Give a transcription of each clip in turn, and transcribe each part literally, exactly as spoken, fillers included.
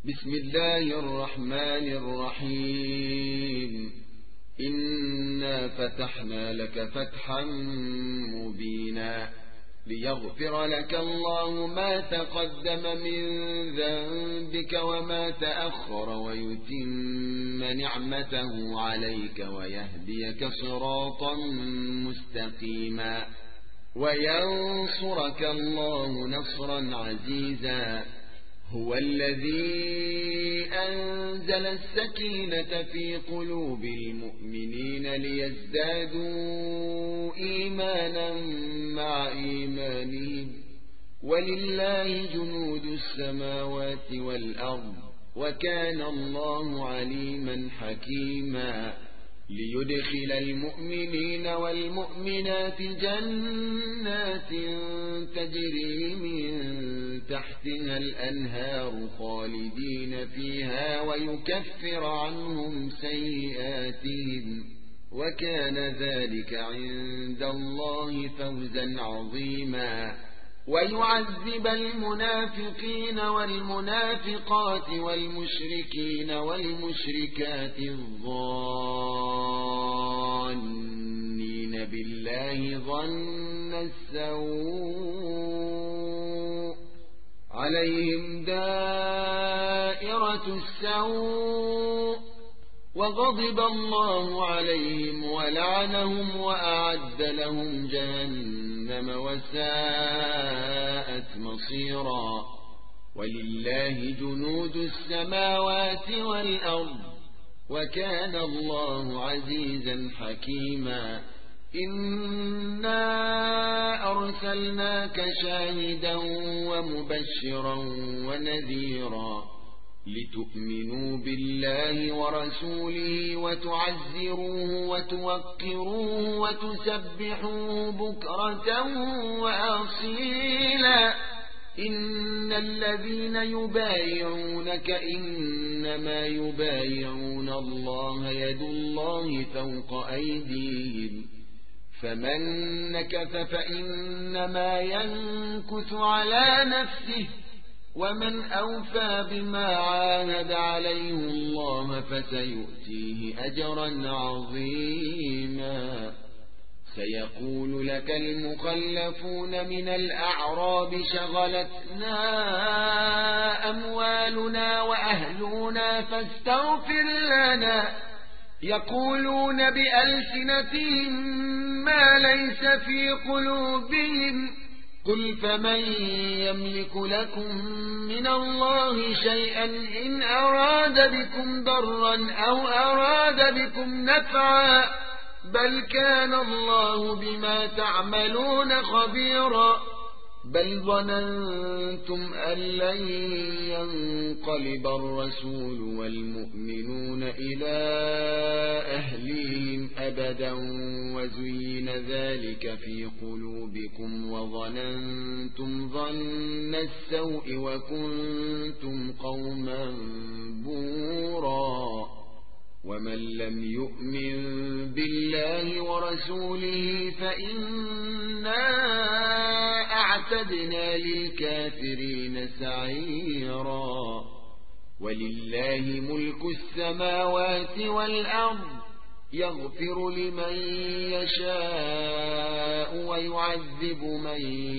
بسم الله الرحمن الرحيم إنا فتحنا لك فتحا مبينا ليغفر لك الله ما تقدم من ذنبك وما تأخر ويتم نعمته عليك ويهديك صراطا مستقيما وينصرك الله نصرا عزيزا هو الذي أنزل السكينة في قلوب المؤمنين ليزدادوا إيمانا مع إيمانهم ولله جنود السماوات والأرض وكان الله عليما حكيما ليدخل المؤمنين والمؤمنات جنات تجري من تحتها الأنهار خالدين فيها ويكفر عنهم سيئاتهم وكان ذلك عند الله فوزا عظيما ويعذب المنافقين والمنافقات والمشركين والمشركات الظانين بالله ظن السوء عليهم دائرة السوء وغضب الله عليهم ولعنهم وأعد لهم جهنم وساءت مصيرا ولله جنود السماوات والأرض وكان الله عزيزا حكيما إنا أرسلناك شاهدا ومبشرا ونذيرا لتؤمنوا بالله ورسوله وتعزروه وتوقروه وتسبحوه بكرة وأصيلا إن الذين يبايعونك إنما يبايعون الله يد الله فوق أيديهم فمن نكث فإنما ينكث على نفسه ومن أوفى بما عاهد عليه الله فسيؤتيه أجرا عظيما سيقول لك المخلفون من الأعراب شغلتنا أموالنا وأهلنا فاستغفر لنا يقولون بألسنتهم ما ليس في قلوبهم قل فمن يملك لكم من الله شيئا إن أراد بكم ضرا أو أراد بكم نفعا بل كان الله بما تعملون خبيرا بل ظننتم أن لن ينقلب الرسول والمؤمنون إلى أهلهم أبدا وزين ذلك في قلوبكم وظننتم ظن السوء وكنتم قوما بورا ومن لم يؤمن بالله ورسوله فإنا أعتدنا للكافرين سعيرا ولله ملك السماوات والأرض يغفر لمن يشاء ويعذب من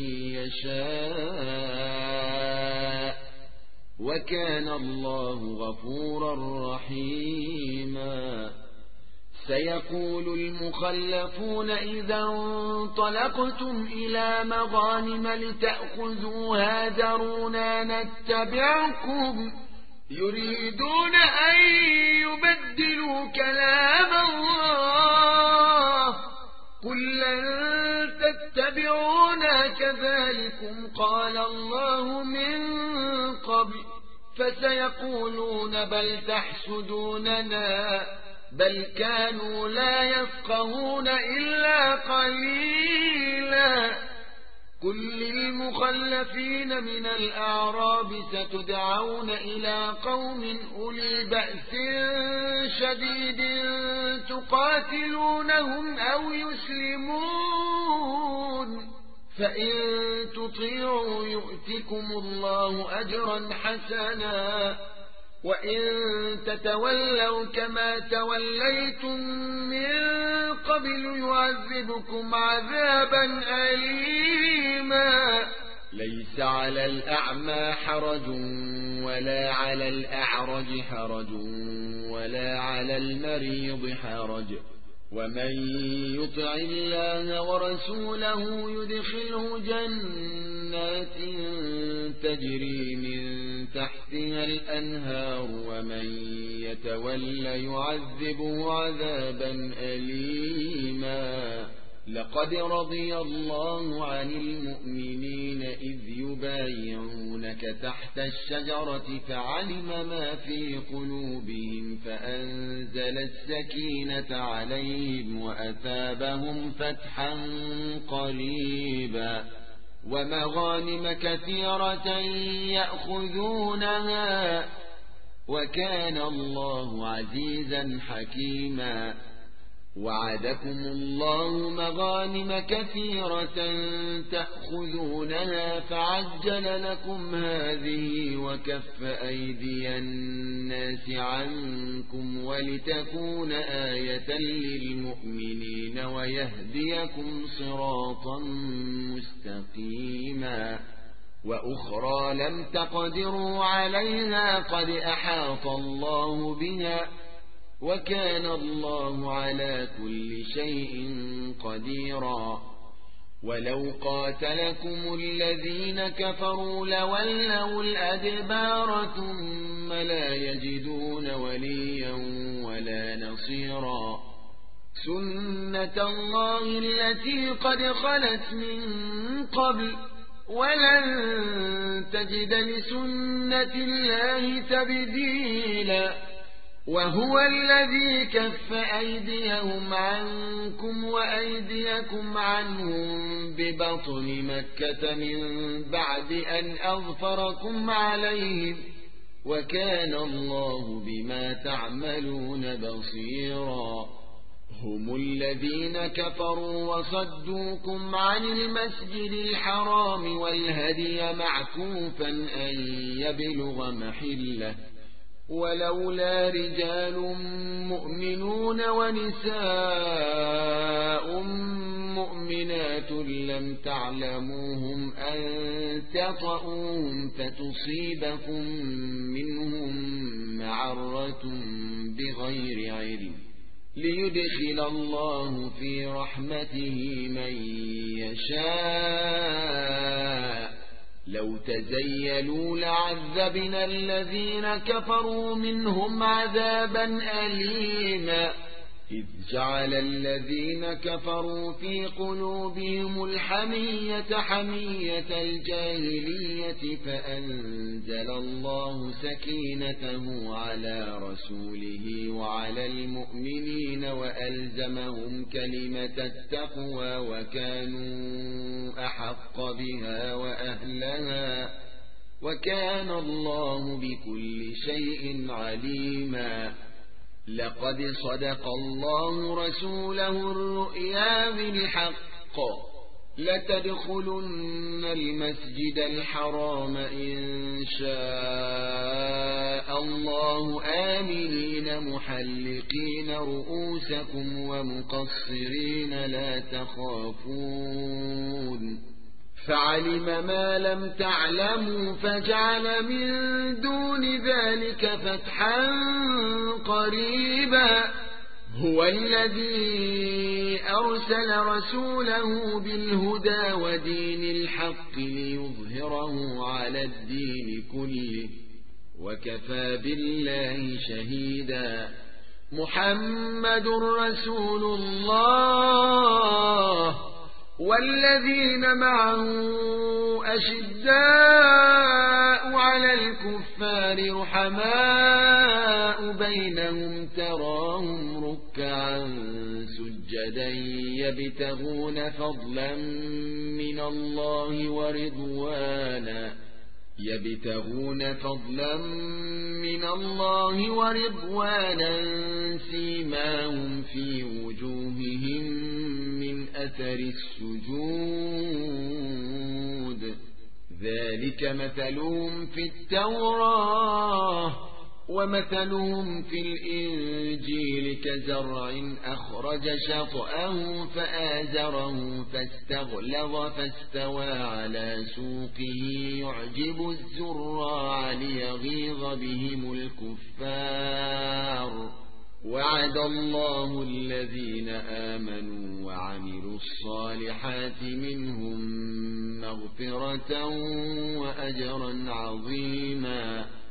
يشاء وكان الله غفورا رحيما سيقول المخلفون إذا انطلقتم إلى مغانم لتأخذوها ذرونا نتبعكم يريدون أن يبدلوا كلام الله قل لن تتبعونا كذلكم قال الله من قبل فسيقولون بل تحسدوننا بل كانوا لا يفقهون إلا قليلا قل للمخلفين من الأعراب ستدعون إلى قوم أولي بأس شديد تقاتلونهم أو يسلمون فإن تطيعوا يؤتكم الله أجرا حسنا وإن تتولوا كما توليتم من قبل يعذبكم عذابا أليما ليس على الأعمى حرج ولا على الأعرج حرج ولا على المريض حرج ومن يطع الله ورسوله يدخله جنات تجري من تحتها الأنهار ومن يتولى يعذبه عذابا أليما لقد رضي الله عن المؤمنين إذ يبايعونك تحت الشجرة فعلم ما في قلوبهم فأنزل السكينة عليهم وأثابهم فتحا قريبا ومغانم كثيرة يأخذونها وكان الله عزيزا حكيما وعدكم الله مغانم كثيرة تأخذونها فعجل لكم هذه وكف أيدي الناس عنكم ولتكون آية للمؤمنين ويهديكم صراطا مستقيما وأخرى لم تقدروا عليها قد أحاط الله بها وكان الله على كل شيء قديرا ولو قاتلكم الذين كفروا لولوا الأدبار ثم لا يجدون وليا ولا نصيرا سنة الله التي قد خلت من قبل ولن تجد لسنة الله تبديلا وهو الذي كف أيديهم عنكم وأيديكم عنهم ببطن مكة من بعد أن أظفركم عليهم وكان الله بما تعملون بصيرا هم الذين كفروا وصدوكم عن المسجد الحرام والهدي معكوفا أن يبلغ محله ولولا رجال مؤمنون ونساء مؤمنات لم تعلموهم أن تطؤوهم فتصيبكم منهم معرة بغير علم ليدخل الله في رحمته من يشاء لو تزيلوا لعذبنا الذين كفروا منهم عذابا أليما إذ جعل الذين كفروا في قلوبهم الحمية حمية الجاهلية فأنزل الله سكينته على رسوله وعلى المؤمنين وألزمهم كلمة التقوى وكانوا أحق بها وأهلها وكان الله بكل شيء عليما لقد صدق الله رسوله الرؤيا بالحق لتدخلن المسجد الحرام إن شاء الله آمنين محلقين رؤوسكم ومقصرين لا تخافون فعلم ما لم تعلموا فجعل من دون ذلك فتحا قريبا هو الذي أرسل رسوله بالهدى ودين الحق ليظهره على الدين كله وكفى بالله شهيدا محمد رسول الله والذين معه أشداء على الكفار رحماء بينهم تراهم ركعا سجدا يبتغون فضلا من الله ورضوانا يبتغون فضلا من الله ورضوانا سيماهم في وجوههم من أثر السجود ذلك مثلهم في التوراة ومثلهم في الإنجيل كزرع أخرج شطأه فآزره فاستغلظ فاستوى على سوقه يعجب الزراع ليغيظ بهم الكفار. وعد الله الذين آمنوا وعملوا الصالحات منهم مغفرة وأجرا عظيما.